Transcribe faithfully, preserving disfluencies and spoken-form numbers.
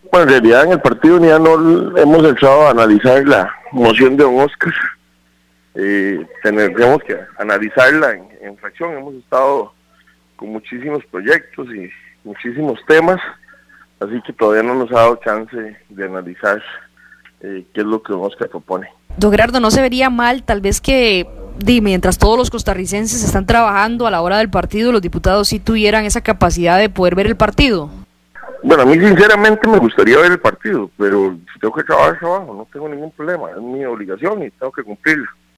Bueno, en realidad en el Partido Unidad no hemos entrado a analizar la moción de don Oscar. Eh, tendremos que analizarla en, en fracción. Hemos estado con muchísimos proyectos y muchísimos temas, así que todavía no nos ha dado chance de analizar eh, qué es lo que don Oscar propone. Don Gerardo, ¿no se vería mal tal vez que di, mientras todos los costarricenses están trabajando a la hora del partido, los diputados sí tuvieran esa capacidad de poder ver el partido? Bueno, a mí sinceramente me gustaría ver el partido, pero si tengo que trabajar, trabajo, no tengo ningún problema, es mi obligación y tengo que cumplirla.